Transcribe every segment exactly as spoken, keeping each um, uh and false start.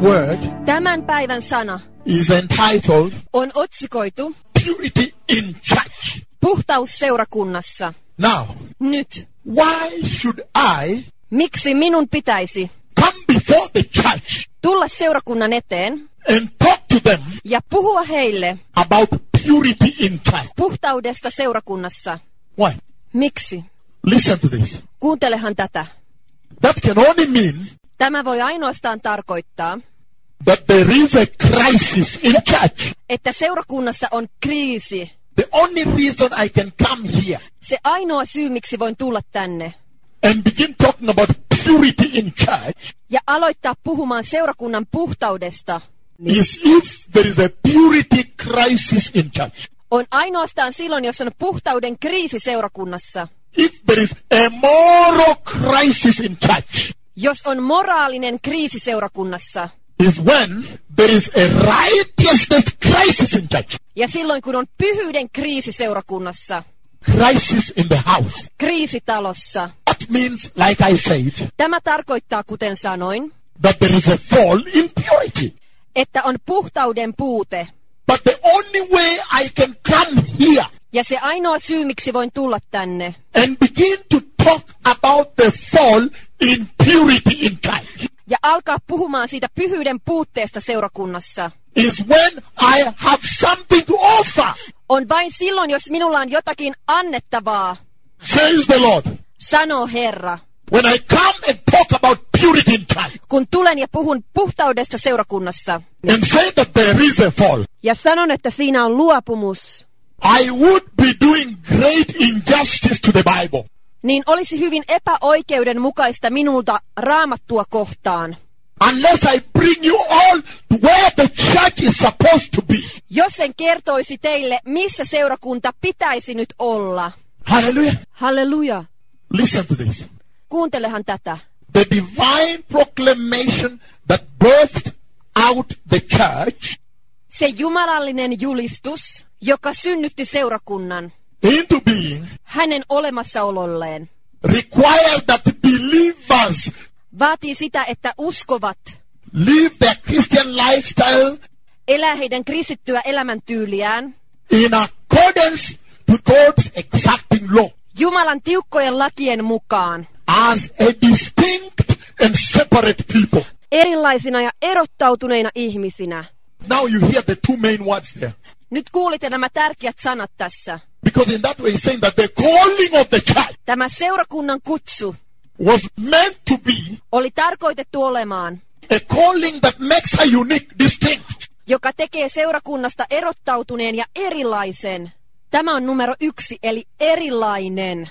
word Tämän päivän sana is entitled on otsikoitu Purity in Church. Puhtaus seurakunnassa. Now, Nyt. why should I Miksi minun pitäisi come before the church tulla seurakunnan eteen and talk to them ja puhua heille about purity in church? puhtaudesta seurakunnassa? Why? Miksi? Listen to this. Kuuntelehan tätä. That can only mean Tämä voi ainoastaan tarkoittaa, that there is a crisis in church. että seurakunnassa on kriisi. The only reason I can come here Se ainoa syy, miksi voin tulla tänne and begin talking about purity in church ja aloittaa puhumaan seurakunnan puhtaudesta, is if there is a purity crisis in church. on ainoastaan silloin, jos on puhtauden kriisi seurakunnassa. If there is a moral crisis in church, Jos on moraalinen kriisi seurakunnassa, is when there is a righteousness crisis in church. ja silloin kun on pyhyyden kriisi seurakunnassa, Crisis in the house. kriisi talossa. That means, like I said, Tämä tarkoittaa, kuten sanoin, that there is a fall in purity. että on puhtauden puute. But the only way I can come here Ja se ainoa syy, miksi voin tulla tänne and begin to talk about the fall in purity in church ja alkaa puhumaan siitä pyhyyden puutteesta seurakunnassa, is when I have something to offer, on vain silloin, jos minulla on jotakin annettavaa, says the Lord. sanoo Herra. When I come and talk about purity in church Kun tulen ja puhun puhtaudesta seurakunnassa and say that there is a fall, ja sanon, että siinä on luopumus, I would be doing great injustice to the Bible. niin olisi hyvin epäoikeudenmukaista minulta Raamattua kohtaan, Unless I bring you all to where the church is supposed to be. jos en kertoisi teille, missä seurakunta pitäisi nyt olla. Hallelujah. Halleluja. Listen to this. Kuuntelehan tätä. The divine proclamation that birthed out the church Se jumalallinen julistus, joka synnytti seurakunnan into being hänen olemassaololleen, required that believers vaatii sitä, että uskovat live their Christian lifestyle elää heidän kristittyä elämäntyyliään in accordance to God's exacting law Jumalan tiukkojen lakien mukaan, as a distinct and separate people. erilaisina ja erottautuneina ihmisinä. Now you hear the two main words there. Nyt kuulitte nämä tärkeät sanat tässä. Because in that way he's saying that the calling of the church Tämä seurakunnan kutsu was meant to be oli tarkoitettu olemaan, a calling that makes her unique, distinct. joka tekee seurakunnasta erottautuneen ja erilaisen. Tämä on numero yksi, eli erilainen.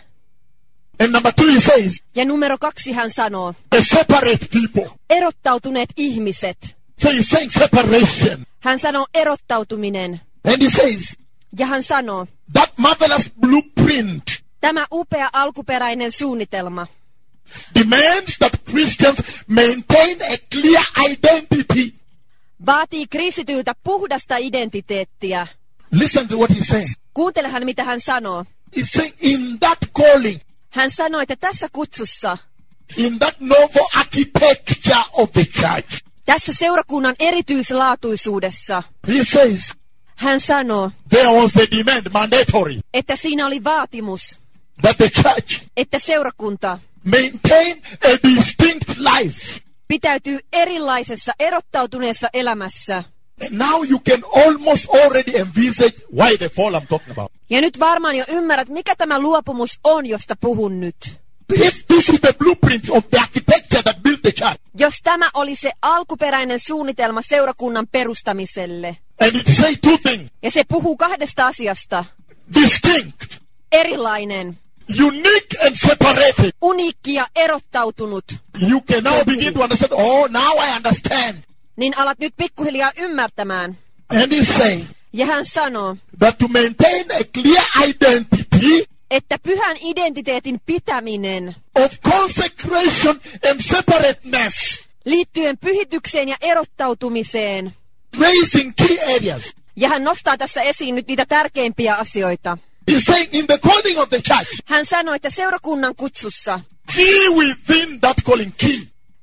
And number two, he says, Ja numero kaksi hän sanoo, a separate people. erottautuneet ihmiset. So he's saying separation. Hän sanoo erottautuminen. And he says, Ja hän sanoo, that marvelous blueprint tämä upea alkuperäinen suunnitelma demands that Christians maintain a clear identity. vaatii kristityltä puhdasta identiteettia. Listen to what he's saying. Kuuntelehan, mitä hän sanoo. He's saying in that calling, Hän sanoi, että tässä kutsussa, in that novel architecture of the church, tässä seurakunnan erityislaatuisuudessa, he says, hän sanoo, there was a demand, mandatory, että siinä oli vaatimus, that the church että seurakunta maintain a distinct life. pitäytyy erilaisessa, erottautuneessa elämässä. And now you can almost already envisage why the fall I'm talking about. Ja nyt varmaan jo ymmärrät, mikä tämä luopumus on, josta puhun nyt. If this is the blueprint of the architecture that built the church, Jos tämä oli se alkuperäinen suunnitelma seurakunnan perustamiselle, and it says two things, ja se puhuu kahdesta asiasta, distinct, erilainen, unique and separated, uniikki ja erottautunut, you can now begin to understand, oh, now I understand. niin alat nyt pikkuhiljaa ymmärtämään. And he's saying Ja hän sanoo, that to maintain a clear identity että pyhän identiteetin pitäminen of consecration and separateness, liittyen pyhitykseen ja erottautumiseen, raising key areas. ja hän nostaa tässä esiin nyt niitä tärkeimpiä asioita. He's saying in the calling of the church, Hän sanoi, että seurakunnan kutsussa key within that calling, key.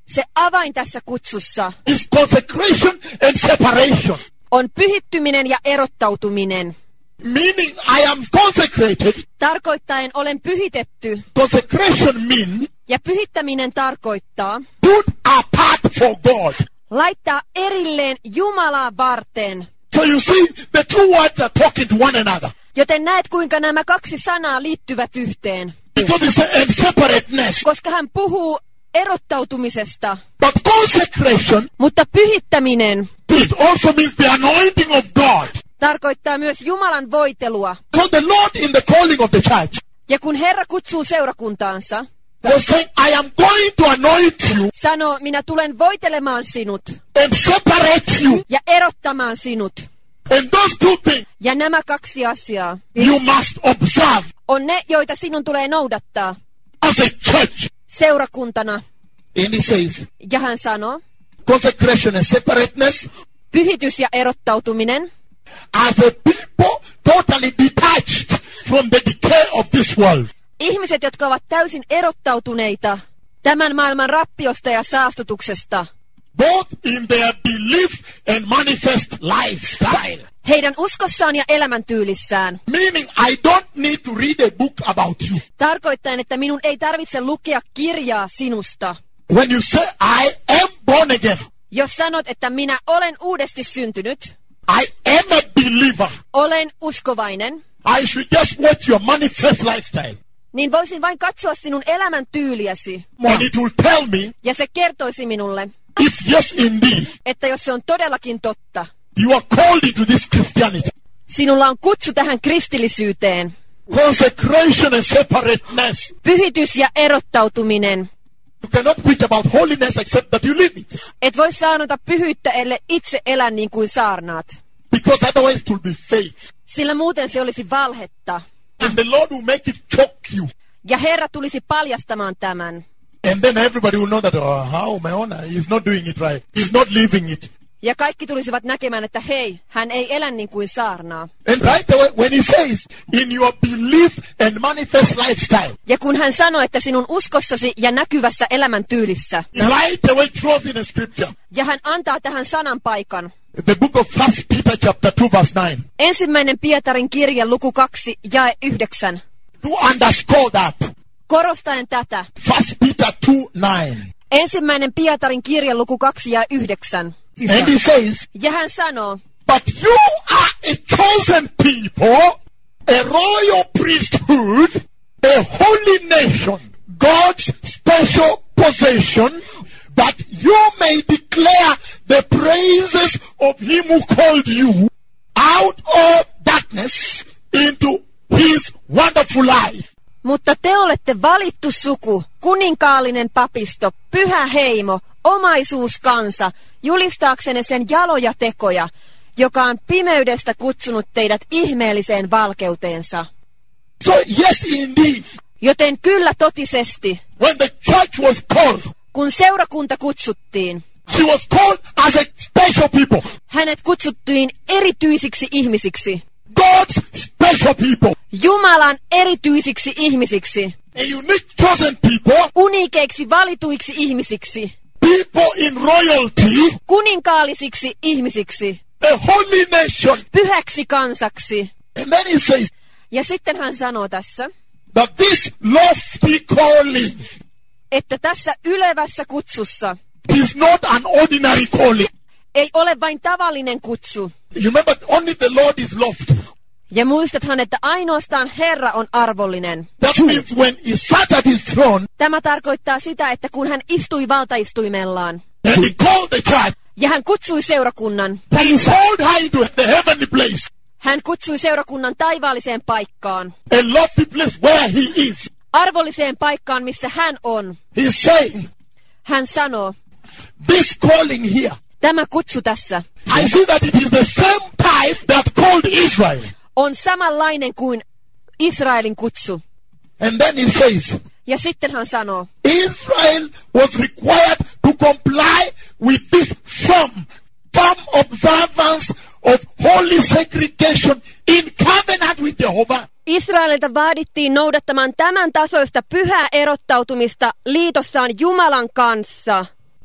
Se avain tässä kutsussa is consecration and separation. on pyhittyminen ja erottautuminen. Meaning I am consecrated. Tarkoittaen olen pyhitetty. Consecration means Ja pyhittäminen tarkoittaa put apart for God. laittaa erilleen Jumalaa varten. So you see, the two words are talking to one another. Joten näet, kuinka nämä kaksi sanaa liittyvät yhteen. Because it's a separateness. Koska hän puhuu erottautumisesta. But consecration, Mutta pyhittäminen it also means the anointing of God. tarkoittaa myös Jumalan voitelua. So the Lord in the calling of the church Ja kun Herra kutsuu seurakuntaansa, was saying, I am going to anoint you sanoo, minä tulen voitelemaan sinut and separate you. ja erottamaan sinut. And those two things Ja nämä kaksi asiaa you must observe on ne, joita sinun tulee noudattaa as a church. seurakuntana. And he says, Ja hän sanoo, consecration and separateness pyhitys ja erottautuminen as a people totally detached from the decay of this world. ihmiset, jotka ovat täysin erottautuneita tämän maailman rappiosta ja saastutuksesta, Both in their belief and manifest lifestyle. heidän uskossaan ja elämäntyylissään. Meaning I don't need to read a book about you. Tarkoittaen, että minun ei tarvitse lukea kirjaa sinusta. When you say I am born again, Jos sanot, että minä olen uudesti syntynyt, I am a believer, olen uskovainen, I should just watch your manifest lifestyle. niin voisin vain katsoa sinun elämäntyyliäsi. And it will tell me Ja se kertoisi minulle, if yes indeed että jos se on todellakin totta, you are called into this Christianity. sinulla on kutsu tähän kristillisyyteen. Consecration and separateness. Pyhitys ja erottautuminen. You cannot preach about holiness except that you live it. Et voi saarnata pyhyyttä, ellei itse elä niin kuin saarnaat. Because otherwise it will be fake. Sillä muuten se olisi valhetta. And the Lord will make it choke you. Ja Herra tulisi paljastamaan tämän. And then everybody will know that, oh, how, my honor, he's not doing it right. He's not living it. Ja kaikki tulisivat näkemään, että hei, hän ei elä niin kuin saarnaa. And right away, when he says, in your belief and manifest lifestyle, Ja kun hän sanoi, että sinun uskossasi ja näkyvässä elämäntyylissä, he right away throws in a scripture. ja hän antaa tähän sanan paikan. The book of First Peter chapter two verse nine. Ensimmäinen Pietarin kirja luku kaksi jae yhdeksän. To underscore that. Korostaen tätä. First Peter two nine. Ensimmäinen Pietarin kirja luku kaksi jae yhdeksän. And he says, Ja hän sanoo, but you are a chosen people, a royal priesthood, a holy nation, God's special possession, that you may declare the praises of him who called you out of darkness into his wonderful life. mutta te olette valittu suku, kuninkaallinen papisto, pyhä heimo, omaisuuskansa, julistaaksenne sen jaloja tekoja, joka on pimeydestä kutsunut teidät ihmeelliseen valkeuteensa. So yes indeed, Joten kyllä totisesti, when the church was called, kun seurakunta kutsuttiin, she was called as a special people, hänet kutsuttiin erityisiksi ihmisiksi, God's special people, Jumalan erityisiksi ihmisiksi, a unique chosen people, uniikeiksi valituiksi ihmisiksi, people in royalty, kuninkaallisiksi ihmisiksi, a holy nation. pyhäksi kansaksi. And then he says Ja sitten hän sanoo tässä, that this lofty calling että tässä ylevässä kutsussa is not an ordinary calling. ei ole vain tavallinen kutsu. You remember, only the Lord is lofty. Ja muistathan, että ainoastaan Herra on arvollinen. That means when he sat at his throne Tämä tarkoittaa sitä, että kun hän istui valtaistuimellaan and he called the church, ja hän kutsui seurakunnan, he called her into the heavenly place, hän kutsui seurakunnan taivaalliseen paikkaan, a lofty place where he is. arvolliseen paikkaan, missä hän on. He's saying, Hän sanoo, this calling here, tämä kutsu tässä I see that it is the same type that called Israel. on samanlainen kuin Israelin kutsu. And then he says, Ja sitten hän sanoo, Israel was required to comply with this firm, firm observance of holy segregation in covenant with Jehovah. Israelilta vaadittiin noudattamaan tämän tasoista pyhää erottautumista liitossaan Jumalan kanssa.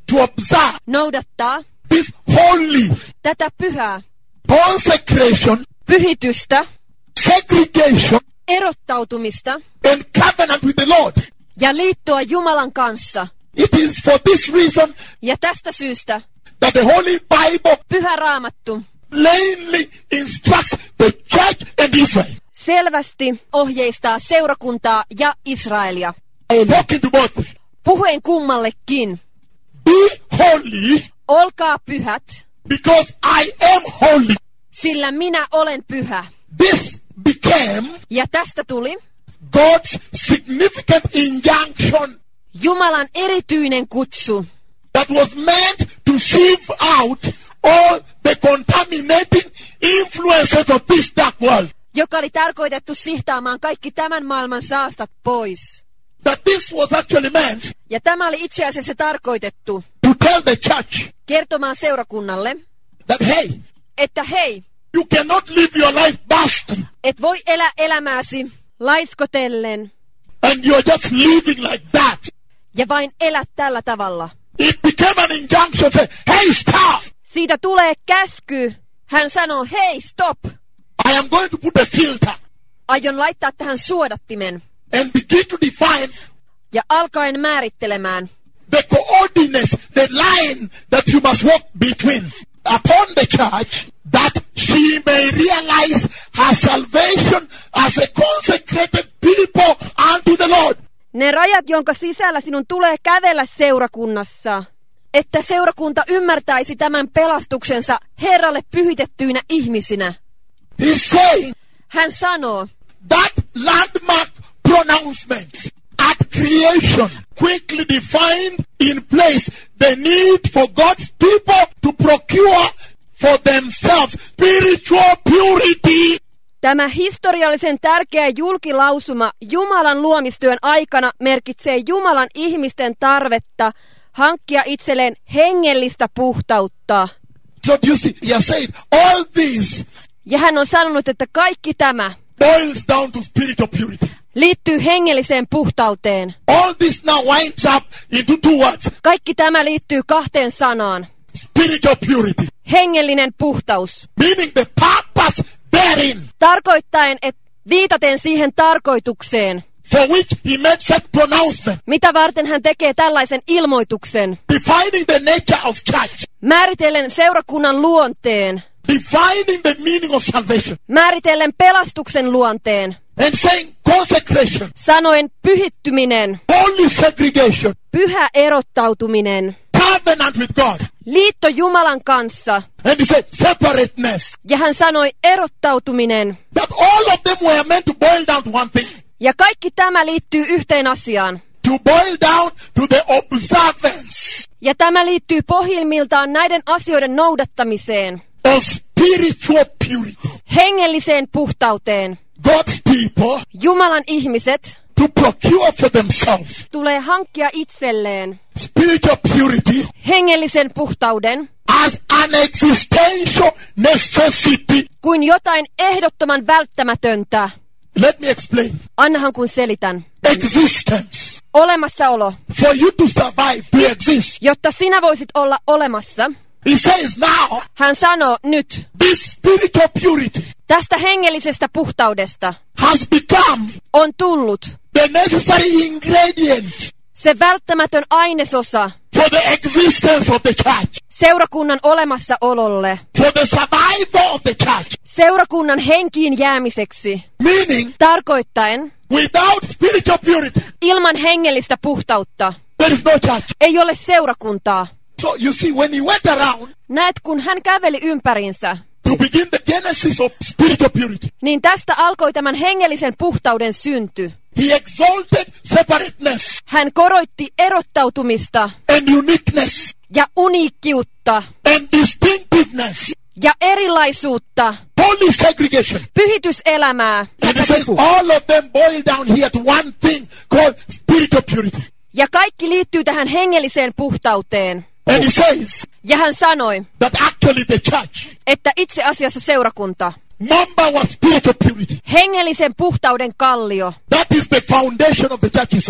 to observe noudattaa this holy tätä pyhää consecration, pyhitystä, segregation, erottautumista and covenant with the Lord. ja liittoa Jumalan kanssa. It is for this reason Ja tästä syystä that the Holy Bible Pyhä Raamattu plainly instructs the church and Israel. selvästi ohjeistaa seurakuntaa ja Israelia. I am talking to both. Puhuen kummallekin. Be holy Olkaa pyhät, because I am holy. sillä minä olen pyhä. This became Ja tästä tuli God's significant injunction Jumalan erityinen kutsu, that was meant to sieve out all the contaminating influences of this dark world. joka oli tarkoitettu sihtaamaan kaikki tämän maailman saastat pois. That this was actually meant Ja tämä oli itse asiassa tarkoitettu to tell the church kertomaan seurakunnalle, that, hey, että hei, you cannot live your life basking et voi elää elämääsi laiskotellen and you're just living like that. ja vain elä tällä tavalla. It became an injunction, say, hey, stop! Siitä tulee käsky. Hän sanoo, hei, stop. I am going to put a filter Aion laittaa tähän suodattimen and begin to define ja alkaen määrittelemään the coordinates, the line that you must walk between upon the church, that she may realize her salvation as a consecrated people unto the Lord. ne rajat, jonka sisällä sinun tulee kävellä seurakunnassa, että seurakunta ymmärtäisi tämän pelastuksensa Herralle pyhitettyinä ihmisinä. He's saying Hän sanoo, that landmark pronouncement at creation quickly defined in place the need for God's people to procure for themselves spiritual purity. tämä historiallisen tärkeä julkilausuma Jumalan luomistyön aikana merkitsee Jumalan ihmisten tarvetta hankkia itselleen hengellistä puhtautta. So you see, he has said all this Ja hän on sanonut, että kaikki tämä boils down to spiritual purity. liittyy hengelliseen puhtauteen. All this now winds up into two words. Kaikki tämä liittyy kahteen sanaan. Spiritual purity. Hengellinen puhtaus. Meaning the purpose therein Tarkoittaen, että viitaten siihen tarkoitukseen, for which he made such pronouncement. mitä varten hän tekee tällaisen ilmoituksen. Defining the nature of church. Määritellen seurakunnan luonteen. Defining the meaning of salvation. Määritellen pelastuksen luonteen. And saying consecration. Sanoen pyhittyminen. Holy segregation. Pyhä erottautuminen. Covenant with God. Liitto Jumalan kanssa. And he said separateness. Ja hän sanoi erottautuminen. That all of them were meant to boil down to one thing. Ja kaikki tämä liittyy yhteen asiaan. To boil down to the observance Ja tämä liittyy pohjimmiltaan näiden asioiden noudattamiseen. of spiritual purity. Hengelliseen puhtauteen. God's people Jumalan ihmiset to procure for themselves tulee hankkia itselleen spiritual purity hengellisen puhtauden as an existential necessity. kuin jotain ehdottoman välttämätöntä. Let me explain. Annahan kun selitän. Existence. Olemassaolo, For you to survive, to exist. jotta sinä voisit olla olemassa. He says now, Hän sanoo nyt, this spiritual purity tästä hengellisestä puhtaudesta has become on tullut the necessary ingredient se välttämätön ainesosa for the existence of the church, seurakunnan olemassaololle, for the survival of the church. seurakunnan henkiin jäämiseksi, Meaning, tarkoittaen without spiritual purity, ilman hengellistä puhtautta there is no church. ei ole seurakuntaa. So you see, when he went around Näet, kun hän käveli ympärinsä, to begin the genesis of spiritual purity, niin tästä alkoi tämän hengellisen puhtauden synty. he exalted separateness Hän koroitti erottautumista and uniqueness ja uniikkiutta and distinctiveness, ja erilaisuutta, holy segregation. pyhityselämää. And he says all of them boil down here to one thing called spiritual purity. Ja kaikki liittyy tähän hengelliseen puhtauteen. And he says Ja hän sanoi, that actually the church, että itse asiassa seurakunta, number one spiritual purity. hengellisen puhtauden kallio, That is the foundation of the church, he says.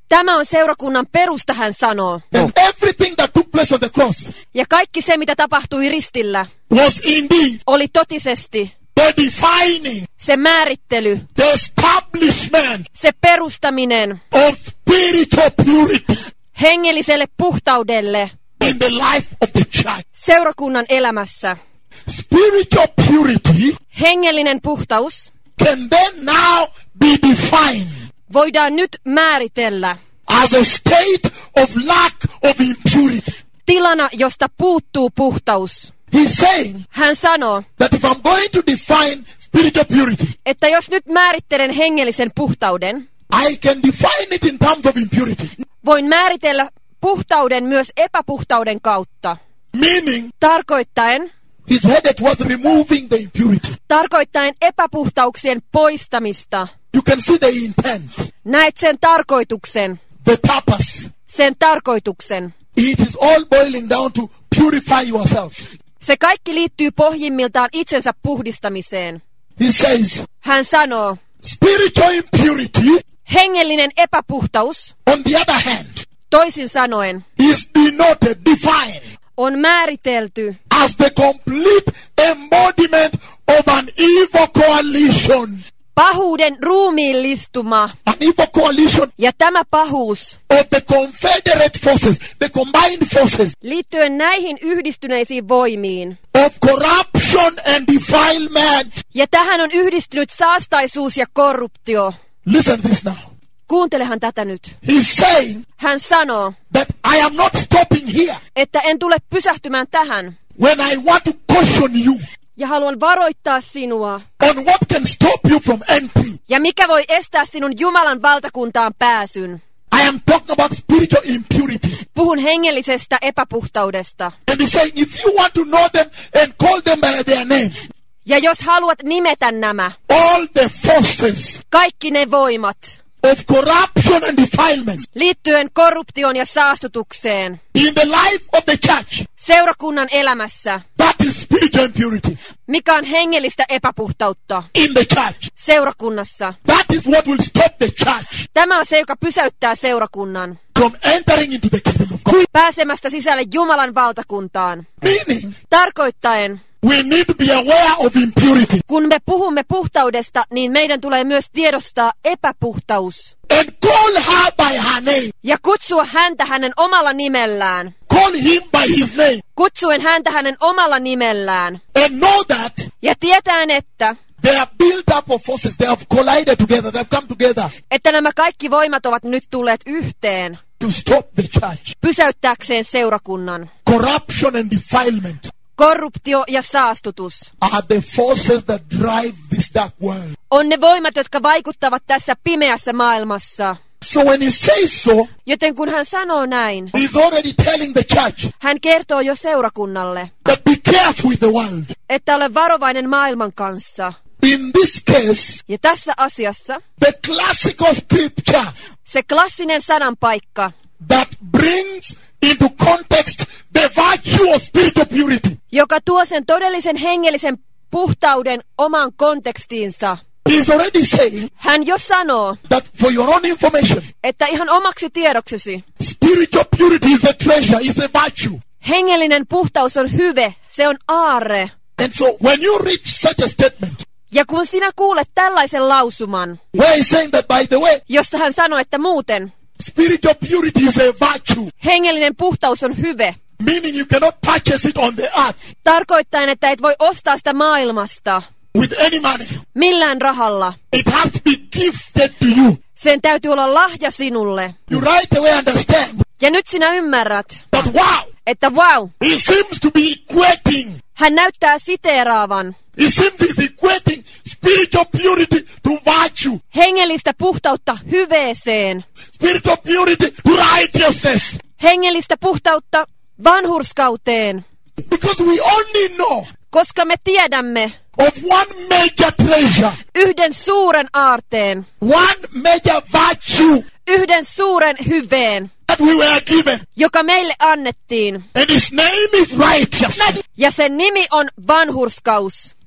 Tämä on seurakunnan perusta, hän sanoo. And everything that took place on the cross Ja kaikki se, mitä tapahtui ristillä, was indeed oli totisesti the defining, se määrittely, the establishment se perustaminen of spiritual purity hengelliselle puhtaudelle in the life of the church. seurakunnan elämässä. Spiritual purity Hengellinen puhtaus can then now be defined voidaan nyt määritellä as a state of lack of impurity. tilana, josta puuttuu puhtaus. He's saying Hän sanoo, that if I'm going to define spiritual purity, että jos nyt määrittelen hengellisen puhtauden, I can define it in terms of impurity. voin määritellä puhtauden myös epäpuhtauden kautta. Meaning, Tarkoittaen, he's headed towards removing the impurity. tarkoittaen epäpuhtauksien poistamista. You can see the intent, Näet sen tarkoituksen, the purpose. sen tarkoituksen. It is all boiling down to purify yourself. Se kaikki liittyy pohjimmiltaan itsensä puhdistamiseen. He says, Hän sanoo, spiritual impurity, hengellinen epäpuhtaus, on the other hand, toisin sanoen, is denoted, defined on määritelty as the complete embodiment of an evil coalition. pahuuden ruumiillistuma. An evil coalition Ja tämä pahuus of the confederate forces, the combined forces liittyen näihin yhdistyneisiin voimiin. of corruption and defilement. Ja tähän on yhdistynyt saastaisuus ja korruptio. Listen to this now. Kuuntelehan tätä nyt. He's saying Hän sanoo, that I am not stopping here että en tule pysähtymään tähän. when I want to caution you Ja haluan varoittaa sinua. on what can stop you from entry. Ja mikä voi estää sinun Jumalan valtakuntaan pääsyn. I am talking about spiritual impurity. Puhun hengellisestä epäpuhtaudesta. And he's saying if you want to know them and call them by their name, Ja jos haluat nimetä nämä, all the forces kaikki ne voimat, of corruption and defilement liittyen korruptioon ja saastutukseen, in the life of the church, seurakunnan elämässä, that is spiritual impurity. mikä on hengellistä epäpuhtautta, In the church, seurakunnassa. that is what will stop the church Tämä on se, joka pysäyttää seurakunnan from entering into the kingdom of God. pääsemästä sisälle Jumalan valtakuntaan. Meaning, Tarkoittaen, we need to be aware of impurity kun me puhumme puhtaudesta, niin meidän tulee myös tiedostaa epäpuhtaus. and call her by her name. Ja kutsua häntä hänen omalla nimellään. Call him by his name Kutsuen häntä hänen omalla nimellään. and know that Ja tietäen, että, they are built up of forces. They have collided together. They have come together että nämä kaikki voimat ovat nyt tulleet yhteen, to stop the church. pysäyttääkseen seurakunnan. Corruption and defilement Korruptio ja saastutus are the forces that drive this dark world. on ne voimat, jotka vaikuttavat tässä pimeässä maailmassa. So when he says so, Joten kun hän sanoo näin, he's already telling the church hän kertoo jo seurakunnalle, that be careful with the world. että ole varovainen maailman kanssa. In this case, Ja tässä asiassa the classical scripture se klassinen sananpaikka, that brings into context the virtue of spiritual purity. joka tuo sen todellisen hengellisen puhtauden oman kontekstiinsa. He's already saying Hän jo sanoo, that for your own information, että ihan omaksi tiedoksesi, spiritual purity is a treasure, is a virtue. hengellinen puhtaus on hyve, se on aarre. And so when you reach such a statement, Ja kun sinä kuulet tällaisen lausuman, where he's saying that by the way, jossa hän sanoo, että muuten spiritual purity is a virtue, hengellinen puhtaus on hyve, meaning you cannot purchase it on the earth tarkoittaen, että et voi ostaa sitä maailmasta with any money. millään rahalla. It has to be gifted to you. Sen täytyy olla lahja sinulle. You right away understand Ja nyt sinä ymmärrät, that wow, että wow, he seems to be equating, hän näyttää siteeraavan he seems he's equating spiritual purity to virtue, hengellistä puhtautta hyveeseen, spiritual purity to righteousness. hengellistä puhtautta vanhurskauteen, Because we only know koska me tiedämme of one major treasure, yhden suuren aarteen, one major virtue yhden suuren hyveen, that we were given. joka meille annettiin. And his name is righteousness. Ja sen nimi on vanhurskaus. So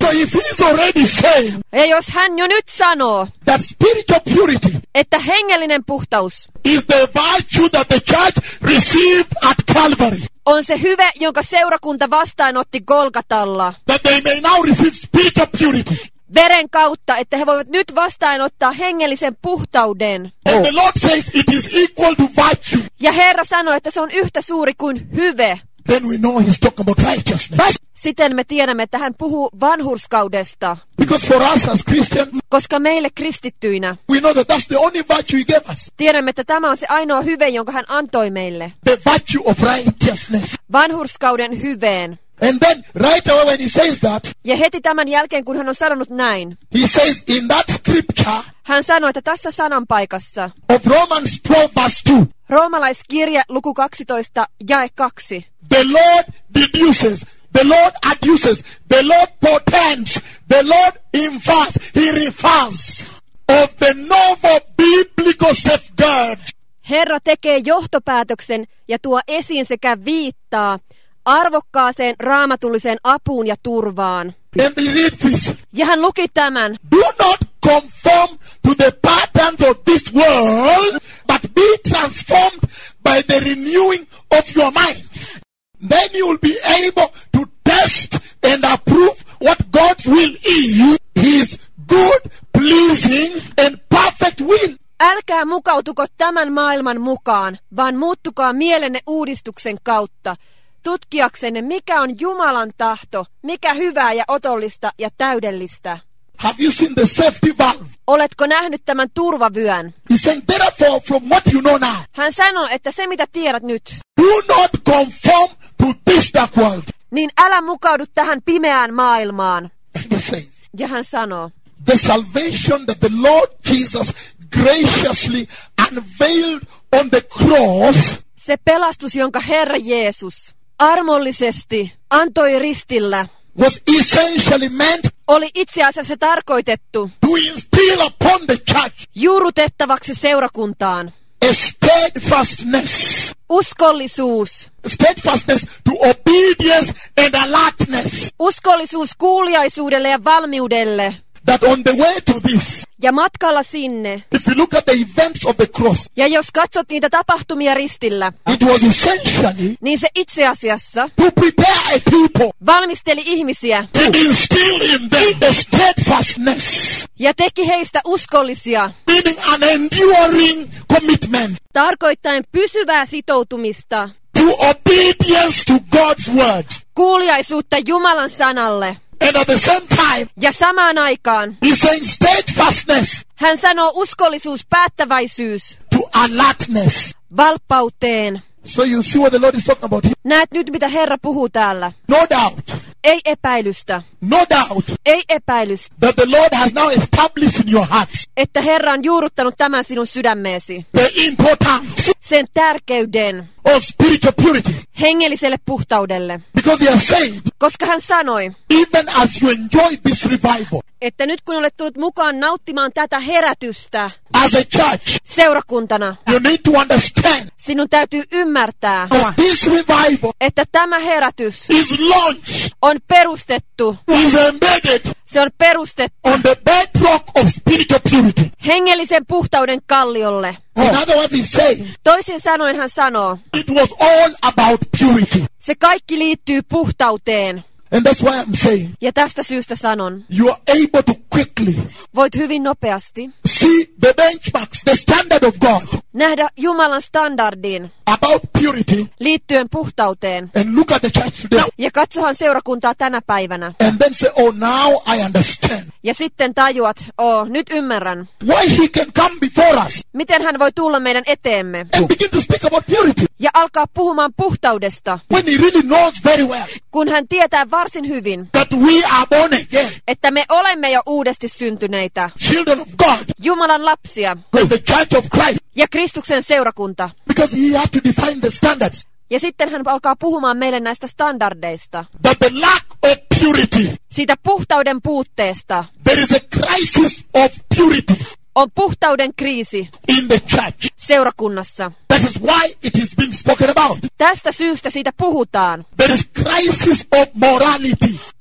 So if he's already saying Ja jos hän jo nyt sanoo, that spiritual purity että hengellinen puhtaus is the virtue that the church received at Calvary, on se hyve, jonka seurakunta vastaanotti Golgatalla, that they may now receive spiritual purity. veren kautta, että he voivat nyt vastaanottaa hengellisen puhtauden. And the Lord says it is equal to virtue. Ja Herra sanoi, että se on yhtä suuri kuin hyve. Then we know he's talking about righteousness. Siten me tiedämme, että hän puhuu vanhurskaudesta, Because for us as Christians, koska meille kristittyinä we know that that's the only virtue he gave us. tiedämme, että tämä on se ainoa hyve, jonka hän antoi meille. The virtue of righteousness. Vanhurskauden hyveen. And then right away when he says that, Ja heti tämän jälkeen, kun hän on sanonut näin, he says in that scripture hän sanoi, että tässä sananpaikassa, of Romans twelve verse two, roomalaiskirja luku kaksitoista jae kaksi, the Lord deduces, the Lord adduces, the Lord portends, the Lord infers, he refers of the novel biblical safeguard. Herra tekee johtopäätöksen ja tuo esiin sekä viittaa arvokkaaseen raamatulliseen apuun ja turvaan. And they read this. Ja hän luki tämän. Do not conform to the patterns of this world, but be transformed by the renewing of your mind. Then you will be able to test and approve what God's will is, his good, pleasing and perfect will. Älkää mukautuko tämän maailman mukaan, vaan muuttukaa mielenne uudistuksen kautta, tutkiaksenne mikä on Jumalan tahto, mikä hyvää ja otollista ja täydellistä. Have you seen the safety valve? Oletko nähnyt tämän turvavyön? He's saying, therefore, from what you know now, Hän sanoi, että se mitä tiedät nyt, do not conform to this dark world. niin älä mukaudu tähän pimeään maailmaan. He says, Ja hän sanoo, the salvation that the Lord Jesus graciously unveiled on the cross se pelastus, jonka Herra Jeesus armollisesti antoi ristillä, was essentially meant oli itse asiassa tarkoitettu to instill upon the church juurrutettavaksi seurakuntaan. a steadfastness, Uskollisuus. steadfastness to obedience and alertness, Uskollisuus kuuliaisuudelle ja valmiudelle. that on the way to this, Ja matkalla sinne. if you look at the events of the cross, Ja jos katsot niitä tapahtumia ristillä, it was essentially niin se itse asiassa to prepare a people valmisteli ihmisiä and instill in them a steadfastness, ja teki heistä uskollisia, meaning an enduring commitment tarkoittaen pysyvää sitoutumista, to obedience to God's word. kuuliaisuutta Jumalan sanalle. And at the same time, Ja samaan aikaan he's saying steadfastness hän sanoo uskollisuus, päättäväisyys, to alertness. valppauteen. So you see what the Lord is talking about here. Näet nyt, mitä Herra puhuu täällä. No doubt, Ei epäilystä, no doubt ei epäilystä, that the Lord has now established in your heart että Herra on juurruttanut tämän sinun sydämeesi. the importance Sen tärkeyden of spiritual purity. hengelliselle puhtaudelle. Because he has said, Koska hän sanoi, even as you enjoy this revival että nyt kun olet tullut mukaan nauttimaan tätä herätystä as a church, seurakuntana, you need to understand sinun täytyy ymmärtää, that this revival että tämä herätys is launched, on perustettu, is embedded se on perustettu on the bedrock of spiritual purity. hengellisen puhtauden kalliolle. In other words, he's saying Toisin sanoen hän sanoo, it was all about purity. se kaikki liittyy puhtauteen. And that's why I'm saying Ja tästä syystä sanon, you are able to quickly voit hyvin nopeasti see the benchmarks, the standard of God nähdä Jumalan standardin about purity liittyen puhtauteen. and look at the church today Ja katsohan seurakuntaa tänä päivänä. and then say, oh, now I understand Ja sitten tajuat, oo, nyt ymmärrän, why he can come before us miten hän voi tulla meidän eteemme. and begin to speak about purity Ja alkaa puhumaan puhtaudesta, when he really knows very well kun hän tietää varsin hyvin, that we are born again, että me olemme jo uudesti syntyneitä, children of God, Jumalan lapsia and the church of Christ, ja Kristuksen seurakunta. because he had to define the standards. Ja sitten hän alkaa puhumaan meille näistä standardeista, That the lack of purity, siitä puhtauden puutteesta. there is a crisis of purity On puhtauden kriisi in the church. seurakunnassa. That is why it is being spoken about. Tästä syystä siitä puhutaan. There is crisis of morality.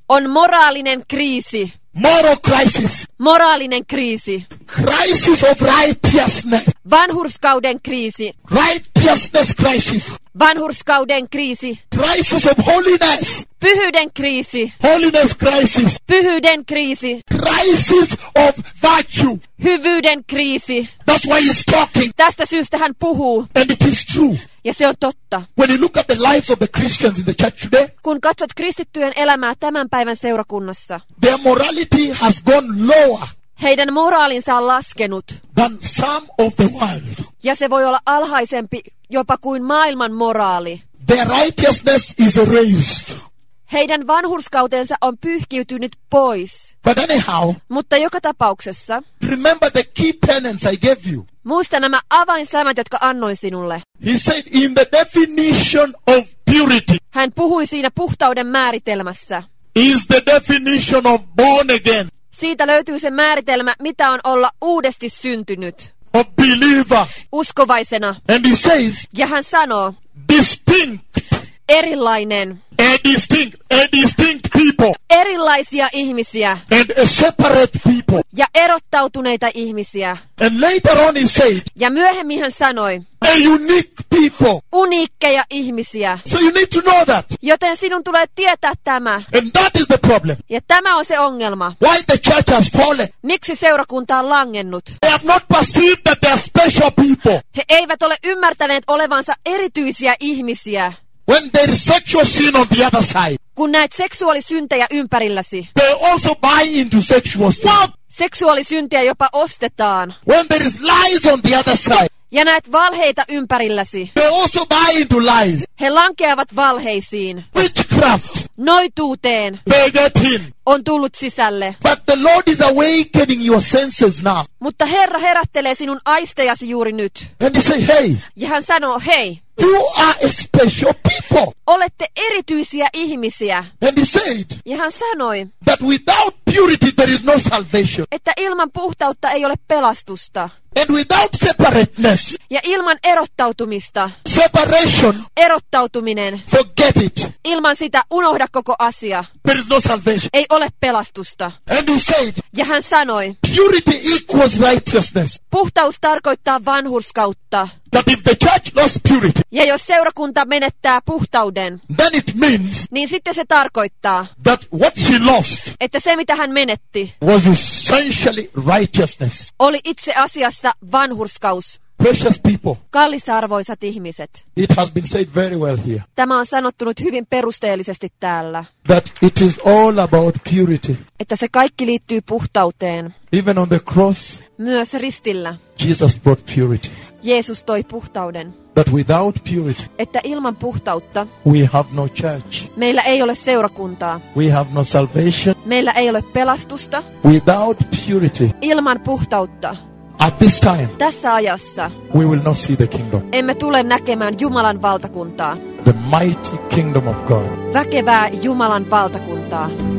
on moraalinen kriisi. Moral crisis. Moraalinen kriisi. Crisis of righteousness. Vanhurskauden kriisi. Righteousness crisis. Vanhurskauden kriisi. Crisis of holiness. Pyhyyden kriisi. Holiness crisis. Pyhyyden kriisi. Crisis of virtue. Hyvyyden kriisi. That's why he's talking. Tästä syystä hän puhuu. And it is true. Ja se on totta. When you look at the lives of the Christians in the church today, Kun katsot kristittyjen elämää tämän päivän seurakunnassa, their morality has gone lower heidän moraalinsa on laskenut. than some of the world. Ja se voi olla alhaisempi jopa kuin maailman moraali. Their righteousness is erased. Heidän vanhurskautensa on pyyhkiytynyt pois. But anyhow, Mutta joka tapauksessa, remember the key tenets I gave you. muista nämä avainsanat, jotka annoin sinulle. He said in the definition of purity Hän puhui siinä puhtauden määritelmässä. is the definition of born again, Siitä löytyy se määritelmä, mitä on olla uudesti syntynyt, of believer. uskovaisena. And he says Ja hän sanoo, distinct, erilainen, a distinct, a distinct people erilaisia ihmisiä and a separate people. ja erottautuneita ihmisiä. And later on he said Ja myöhemmin hän sanoi, a unique people. uniikkeja ihmisiä. So you need to know that. Joten sinun tulee tietää tämä. And that is the problem. Ja tämä on se ongelma. Why the church has fallen. Miksi seurakunta on langennut? They have not perceived that they are special people. He eivät ole ymmärtäneet olevansa erityisiä ihmisiä. When there is sexual sin on the other side, Kun näet seksuaalisyntejä ympärilläsi, they also buy into sexual sin. seksuaalisyntejä jopa ostetaan, When there is lies on the other side, ja näet valheita ympärilläsi, they also buy into lies. he lankeavat valheisiin. Witchcraft, Noituuteen they get in. on tullut sisälle. But the Lord is awakening your senses now. Mutta Herra herättelee sinun aistejasi juuri nyt. And he say, hey, Ja hän sanoo, hei, you are a special people. olette erityisiä ihmisiä. And he said Ja hän sanoi, that without purity there is no salvation. että ilman puhtautta ei ole pelastusta. And without separateness, Ja ilman erottautumista, separation, erottautuminen, forget it. ilman sitä unohda koko asia. There is no salvation. Ei ole pelastusta. And he said, Ja hän sanoi, purity equals righteousness. puhtaus tarkoittaa vanhurskautta. That if the church lost purity, Ja jos seurakunta menettää puhtauden, then it means niin sitten se tarkoittaa, that what she lost että se mitä hän menetti, was essentially righteousness. oli itse asiassa vanhurskaus. Precious people, Kallisarvoisat ihmiset. it has been said very well here, Tämä on sanottunut hyvin perusteellisesti täällä, that it is all about purity. että se kaikki liittyy puhtauteen. Even on the cross, Myös ristillä Jesus brought purity. Jeesus toi puhtauden. That without purity, Että ilman puhtautta we have no church. meillä ei ole seurakuntaa. We have no salvation. Meillä ei ole pelastusta. Without purity, Ilman puhtautta at this time, tässä ajassa we will not see the kingdom. emme tule näkemään Jumalan valtakuntaa. The mighty kingdom of God. Väkevää Jumalan valtakuntaa.